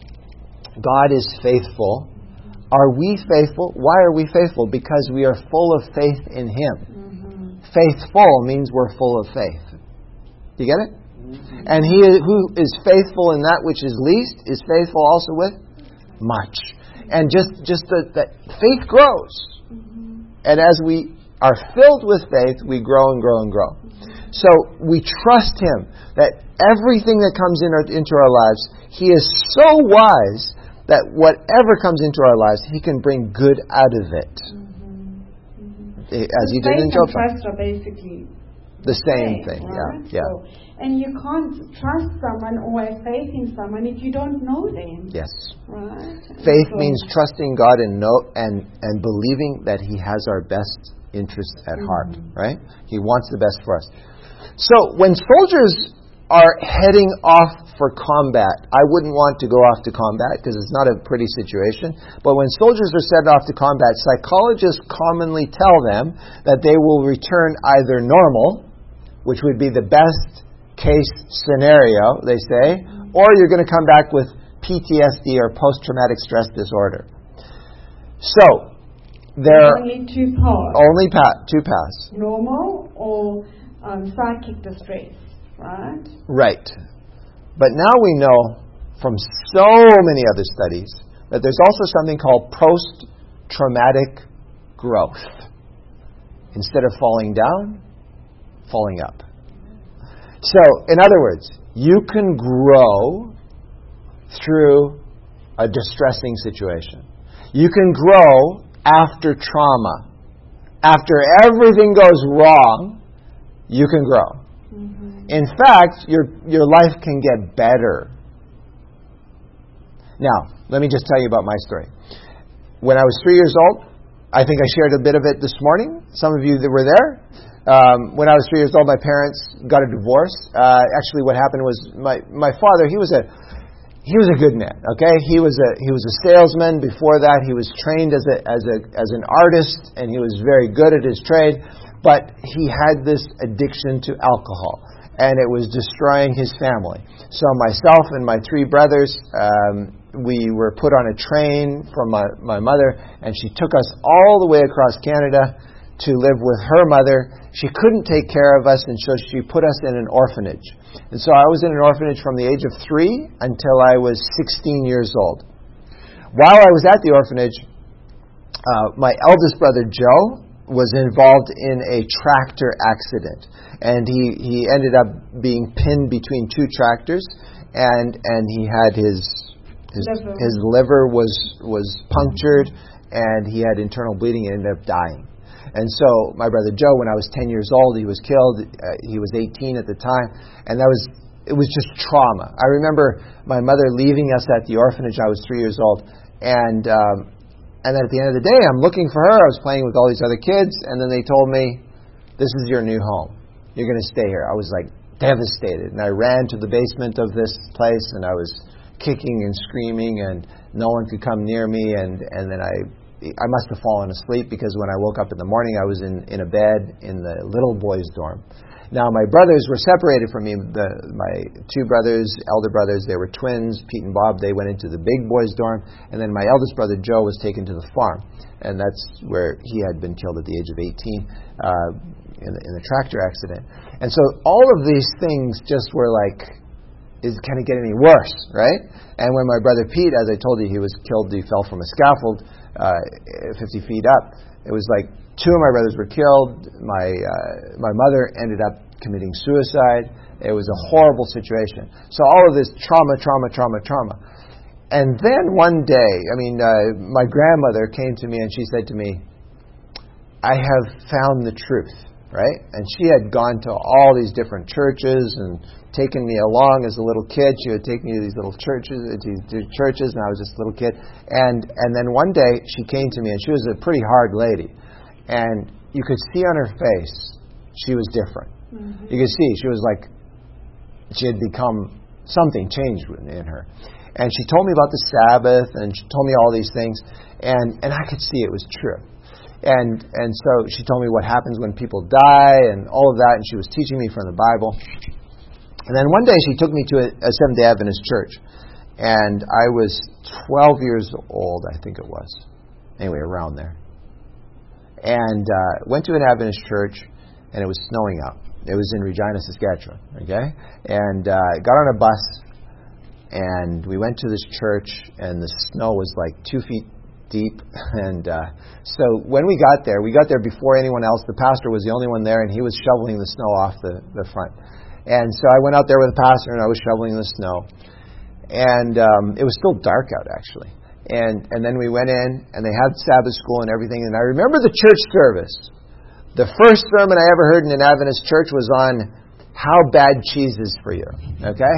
God is faithful. Are we faithful? Why are we faithful? Because we are full of faith in Him. Faithful means we're full of faith. You get it? And he who is faithful in that which is least is faithful also with much. And just that faith grows. And as we are filled with faith, we grow and grow and grow. So we trust Him that everything that comes into our lives, He is so wise that whatever comes into our lives, He can bring good out of it. As He did in Job. Faith and trust are basically the same thing. Right? Yeah. So, and you can't trust someone or have faith in someone if you don't know them. Yes. Right? Faith means trusting God and believing that He has our best interests at heart. Right? He wants the best for us. So when soldiers are heading off for combat, I wouldn't want to go off to combat because it's not a pretty situation. But when soldiers are sent off to combat, psychologists commonly tell them that they will return either normal, which would be the best case scenario, they say, or you're going to come back with PTSD or post-traumatic stress disorder. So, there are only two paths. Only two paths. Normal or psychic distress, right? Right. But now we know from so many other studies that there's also something called post-traumatic growth. Instead of falling down, falling up. So, in other words, you can grow through a distressing situation. You can grow after trauma. After everything goes wrong, you can grow. In fact, your life can get better. Now, let me just tell you about my story. When I was 3 years old, I think I shared a bit of it this morning. Some of you that were there. When I was 3 years old, my parents got a divorce. Actually, what happened was my father. He was a good man. Okay, he was a salesman. Before that, he was trained as an artist, and he was very good at his trade. But he had this addiction to alcohol, and it was destroying his family. So myself and my 3 brothers, we were put on a train from my mother, and she took us all the way across Canada to live with her mother. She couldn't take care of us, and so she put us in an orphanage. And so I was in an orphanage from the age of 3 until I was 16 years old. While I was at the orphanage, my eldest brother Joe was involved in a tractor accident, and he ended up being pinned between 2 tractors, and he had his liver was punctured, and he had internal bleeding and ended up dying. And so my brother Joe, when I was 10 years old, he was killed. He was 18 at the time, and it was just trauma. I remember my mother leaving us at the orphanage. I was 3 years old, and then at the end of the day, I'm looking for her. I was playing with all these other kids, and then they told me, "This is your new home. You're going to stay here." I was like devastated, and I ran to the basement of this place, and I was kicking and screaming, and no one could come near me, and then I must have fallen asleep, because when I woke up in the morning, I was in a bed in the little boys' dorm. Now, my brothers were separated from me. My 2 brothers, elder brothers, they were twins, Pete and Bob. They went into the big boys' dorm, and then my eldest brother, Joe, was taken to the farm, and that's where he had been killed at the age of 18 in the tractor accident. And so all of these things just were like, is kind of getting any worse, right? And when my brother Pete, as I told you, he was killed, he fell from a scaffold 50 feet up. It was like 2 of my brothers were killed. My mother ended up committing suicide. It was a horrible situation. So all of this trauma. And then one day, my grandmother came to me and she said to me, "I have found the truth," right? And she had gone to all these different churches and taken me along as a little kid. She would take me to these little churches, and I was just a little kid. And then one day she came to me, and she was a pretty hard lady. And you could see on her face she was different. Mm-hmm. You could see she was like, she had become, something changed in her. And she told me about the Sabbath, and she told me all these things, and I could see it was true. And so she told me what happens when people die and all of that, and she was teaching me from the Bible. And then one day she took me to a Seventh-day Adventist church, and I was 12 years old, I think it was. Anyway, around there. And went to an Adventist church, and it was snowing out. It was in Regina, Saskatchewan, okay? And got on a bus, and we went to this church, and the snow was like 2 feet deep. And so when we got there before anyone else. The pastor was the only one there, and he was shoveling the snow off the front. And so I went out there with the pastor, and I was shoveling the snow. And it was still dark out, actually. And then we went in, and they had Sabbath school and everything. And I remember the church service. The first sermon I ever heard in an Adventist church was on how bad cheese is for you. Okay?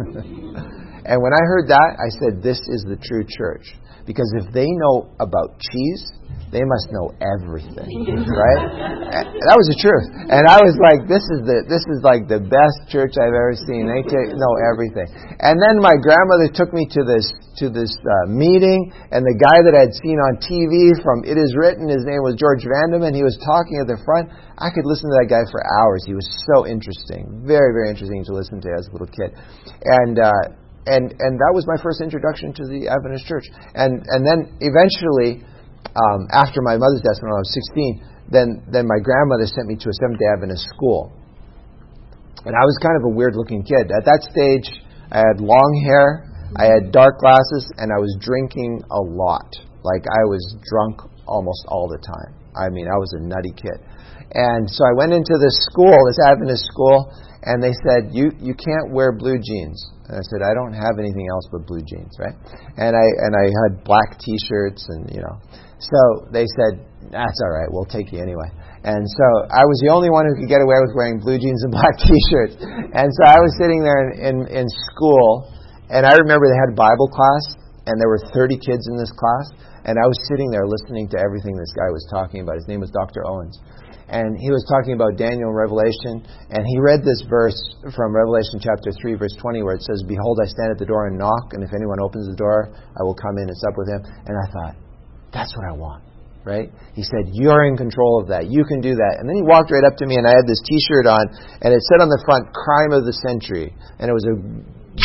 And when I heard that, I said, this is the true church. Because if they know about cheese, they must know everything, right? That was the truth. And I was like, this is like the best church I've ever seen. They know everything. And then my grandmother took me to this meeting, and the guy that I'd seen on TV from It Is Written, his name was George Vandeman. He was talking at the front. I could listen to that guy for hours. He was so interesting, very, very interesting to listen to as a little kid. And that was my first introduction to the Adventist church. And then eventually, after my mother's death when I was 16, then my grandmother sent me to a Seventh-day Adventist school. And I was kind of a weird-looking kid. At that stage, I had long hair, I had dark glasses, and I was drinking a lot. Like, I was drunk almost all the time. I was a nutty kid. And so I went into this school, this Adventist school, and they said, you can't wear blue jeans. And I said, I don't have anything else but blue jeans, right? And I had black T-shirts, and so they said, that's all right, we'll take you anyway. And so I was the only one who could get away with wearing blue jeans and black T-shirts. And so I was sitting there in school, and I remember they had Bible class, and there were 30 kids in this class, and I was sitting there listening to everything this guy was talking about. His name was Dr. Owens. And he was talking about Daniel and Revelation, and he read this verse from Revelation chapter 3, verse 20, where it says, "Behold, I stand at the door and knock, and if anyone opens the door, I will come in and sup with him." And I thought, that's what I want, right? He said, you're in control of that. You can do that. And then he walked right up to me, and I had this T-shirt on, and it said on the front, "Crime of the Century." And it was a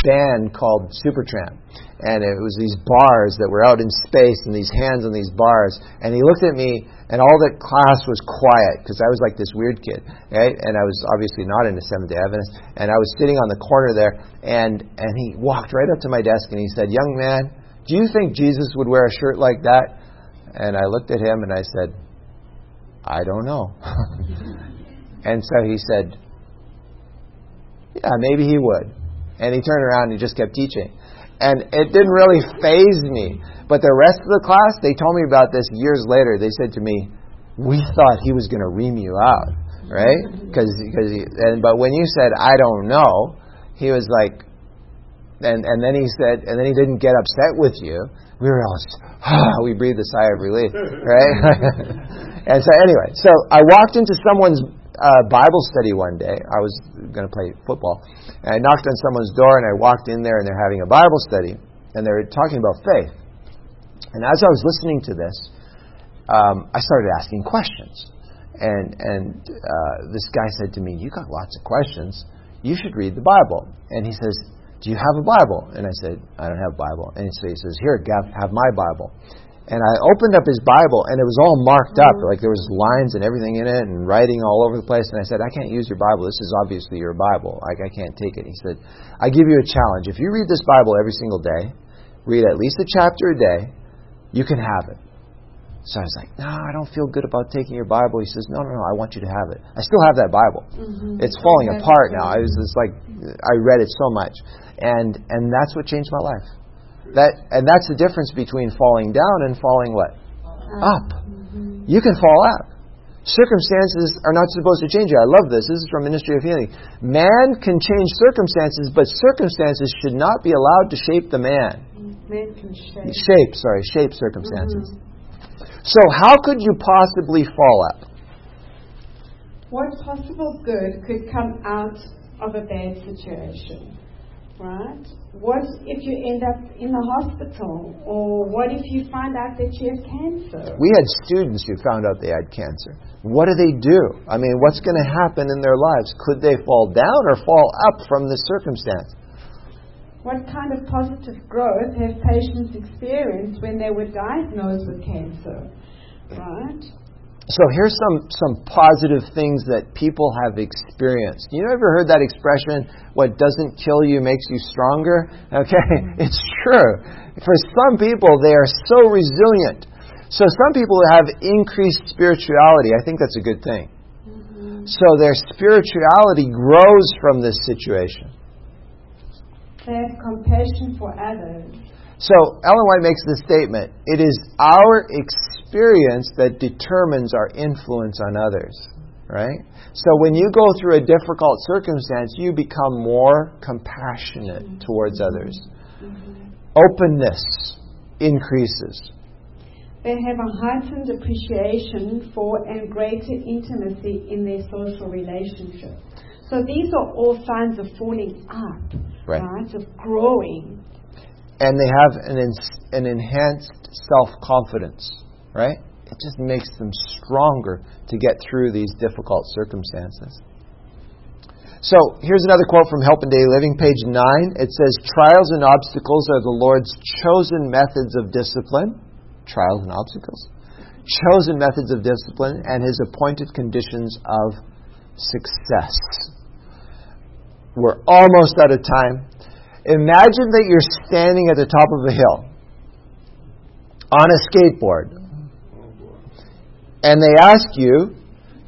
band called Supertramp. And it was these bars that were out in space and these hands on these bars. And he looked at me, and all the class was quiet because I was like this weird kid, right? And I was obviously not into Seventh-day Adventist. And I was sitting on the corner there, and he walked right up to my desk and he said, "Young man, do you think Jesus would wear a shirt like that?" And I looked at him and I said, "I don't know." And so he said, "Yeah, maybe he would." And he turned around and he just kept teaching. And it didn't really faze me. But the rest of the class, they told me about this years later. They said to me, "We thought he was going to ream you out," right? But when you said, "I don't know," he was like, and then he said, and then he didn't get upset with you. We were all, we breathed a sigh of relief, right? And so anyway, so I walked into someone's Bible study one day. I was going to play football. And I knocked on someone's door, and I walked in there, and they're having a Bible study, and they were talking about faith. And as I was listening to this, I started asking questions. And this guy said to me, "You got lots of questions. You should read the Bible." And he says, "Do you have a Bible?" And I said, "I don't have a Bible." And so he says, "Here, Gav, have my Bible." And I opened up his Bible, and it was all marked up. Like there was lines and everything in it and writing all over the place. And I said, "I can't use your Bible. This is obviously your Bible. I can't take it." He said, "I give you a challenge. If you read this Bible every single day, read at least a chapter a day, you can have it." So I was like, "No, I don't feel good about taking your Bible." He says, No, I want you to have it." I still have that Bible. It's falling apart now. I was just like, I read it so much. And that's what changed my life. That's the difference between falling down and falling what? Up. You can fall up. Circumstances are not supposed to change you. I love this. This is from Ministry of Healing. Man can change circumstances, but circumstances should not be allowed to shape the man. Man can Shape circumstances. So how could you possibly fall up? What possible good could come out of a bad situation? Right? What if you end up in the hospital? Or what if you find out that you have cancer? We had students who found out they had cancer. What do they do? I mean, what's going to happen in their lives? Could they fall down or fall up from the circumstance? What kind of positive growth have patients experienced when they were diagnosed with cancer? Right? So here's some positive things that people have experienced. You ever heard that expression, "What doesn't kill you makes you stronger"? Okay, it's true. For some people, they are so resilient. So some people have increased spirituality. I think that's a good thing. So their spirituality grows from this situation. They have compassion for others. So Ellen White makes this statement: it is our experience that determines our influence on others. Right? So when you go through a difficult circumstance, you become more compassionate towards others. Openness increases. They have a heightened appreciation for and greater intimacy in their social relationships. So these are all signs of falling up, right? Of growing. And they have an enhanced self-confidence, right? It just makes them stronger to get through these difficult circumstances. So here's another quote from Help in Daily Living, page 9. It says, "Trials and obstacles are the Lord's chosen methods of discipline." Trials and obstacles. Chosen methods of discipline and His appointed conditions of success. We're almost out of time. Imagine that you're standing at the top of a hill on a skateboard, and they ask you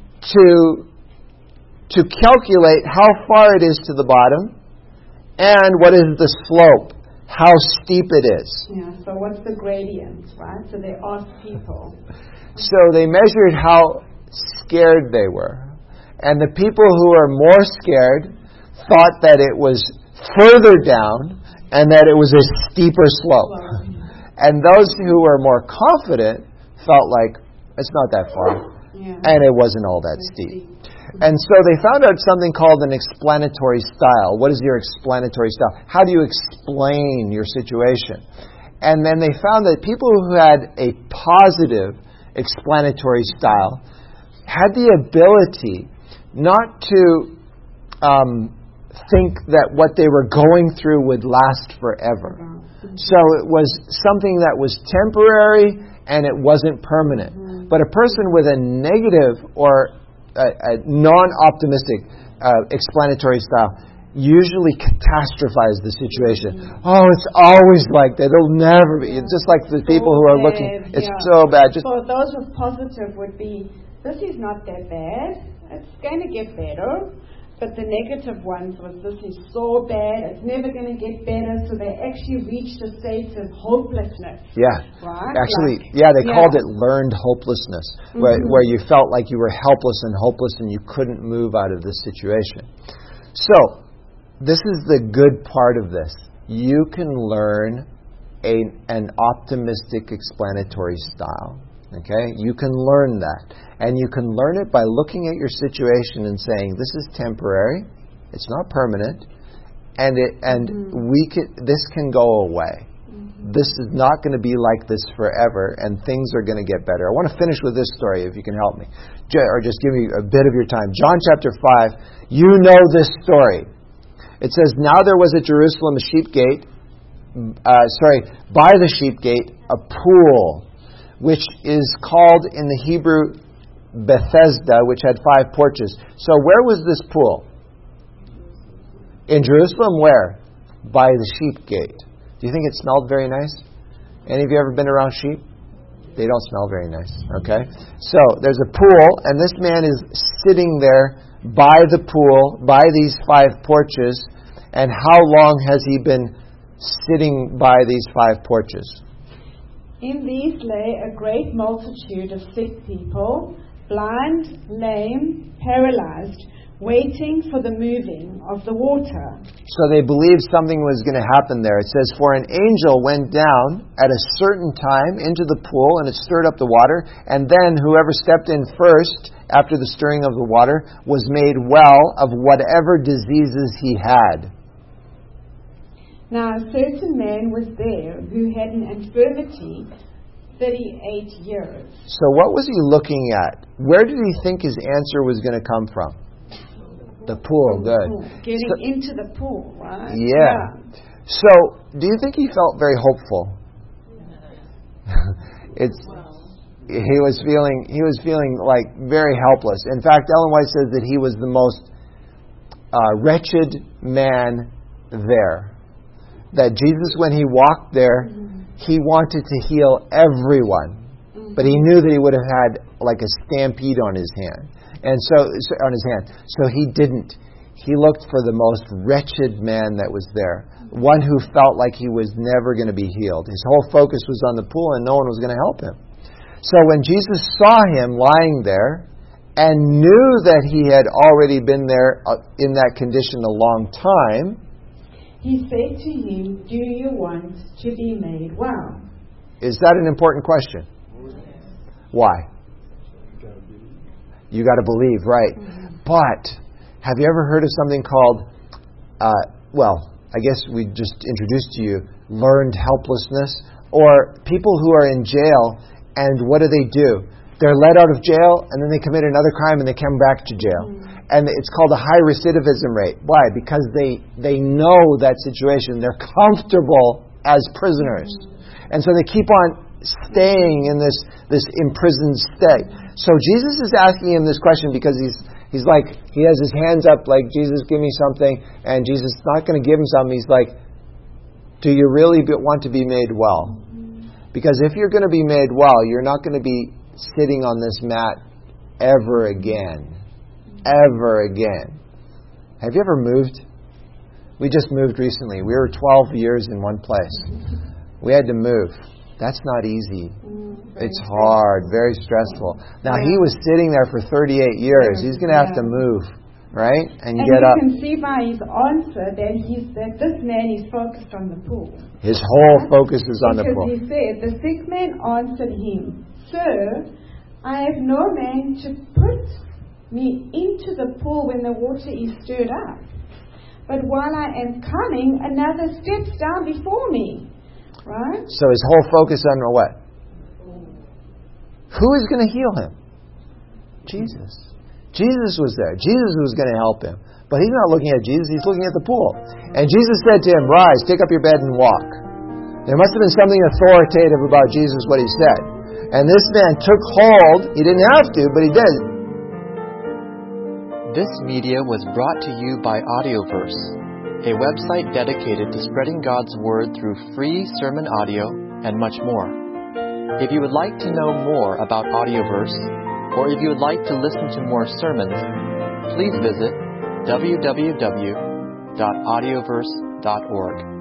to calculate how far it is to the bottom and what is the slope, how steep it is. Yeah, so what's the gradient, right? So they ask people. So they measured how scared they were. And the people who were more scared thought that it was further down and that it was a steeper slope. And those who were more confident felt like it's not that far. Yeah. And it wasn't all that steep. And so they found out something called an explanatory style. What is your explanatory style? How do you explain your situation? And then they found that people who had a positive explanatory style had the ability not to think that what they were going through would last forever. So it was something that was temporary and it wasn't permanent. But a person with a negative or a non-optimistic explanatory style usually catastrophize the situation. Oh, it's always like that. It'll never be. It's just like the people who are looking. It's so bad. Just for those with positive would be, this is not that bad. It's going to get better. But the negative ones was, this is so bad, it's never going to get better. So they actually reached a state of hopelessness. Yeah. Right? Actually, they called it learned hopelessness, where you felt like you were helpless and hopeless and you couldn't move out of this situation. So, this is the good part of this. You can learn an optimistic explanatory style. Okay? You can learn that. And you can learn it by looking at your situation and saying, this is temporary, it's not permanent, and this can go away. This is not going to be like this forever, and things are going to get better. I want to finish with this story, if you can help me. Or just give me a bit of your time. John chapter 5, you know this story. It says, now there was at Jerusalem a sheep gate, by the sheep gate, a pool, which is called in the Hebrew Bethesda, which had 5 porches. So where was this pool? In Jerusalem, where? By the sheep gate. Do you think it smelled very nice? Any of you ever been around sheep? They don't smell very nice. Okay? So there's a pool, and this man is sitting there by the pool, by these 5 porches. And how long has he been sitting by these 5 porches? In these lay a great multitude of sick people, blind, lame, paralyzed, waiting for the moving of the water. So they believed something was going to happen there. It says, for an angel went down at a certain time into the pool, and it stirred up the water, and then whoever stepped in first after the stirring of the water was made well of whatever diseases he had. Now a certain man was there who had an infirmity 38 years. So what was he looking at? Where did he think his answer was going to come from? The pool, good. Getting into the pool, right? Yeah. So, do you think he felt very hopeful? He was feeling like very helpless. In fact, Ellen White says that he was the most wretched man there. That Jesus, when he walked there, he wanted to heal everyone, but he knew that he would have had like a stampede on his hand, So he didn't. He looked for the most wretched man that was there, one who felt like he was never going to be healed. His whole focus was on the pool, and no one was going to help him. So when Jesus saw him lying there and knew that he had already been there in that condition a long time, he said to him, do you want to be made well? Is that an important question? Why? You got to believe, right? But have you ever heard of something called, I guess we just introduced to you, learned helplessness? Or people who are in jail, and what do? They're let out of jail, and then they commit another crime, and they come back to jail. And it's called a high recidivism rate. Why? Because they know that situation. They're comfortable as prisoners. And so they keep on staying in this imprisoned state. So Jesus is asking him this question because he's like, he has his hands up like, Jesus, give me something. And Jesus is not going to give him something. He's like, do you really want to be made well? Because if you're going to be made well, you're not going to be sitting on this mat ever again. Ever again. Have you ever moved? We just moved recently. We were 12 years in one place. We had to move. That's not easy. It's hard, very stressful. Now, he was sitting there for 38 years. He's going to have to move, right? And get up. And you can see by his answer that this man is focused on the pool. His whole focus is on the pool. Because he said, the sick man answered him, Sir, I have no man to put me into the pool when the water is stirred up. But while I am coming, another steps down before me. Right? So his whole focus on what? Who is going to heal him? Jesus. Jesus was there. Jesus was going to help him. But he's not looking at Jesus, he's looking at the pool. And Jesus said to him, "Rise, take up your bed and walk." There must have been something authoritative about Jesus, what he said. And this man took hold. He didn't have to, but he did. This media was brought to you by Audioverse, a website dedicated to spreading God's Word through free sermon audio and much more. If you would like to know more about Audioverse, or if you would like to listen to more sermons, please visit www.audioverse.org.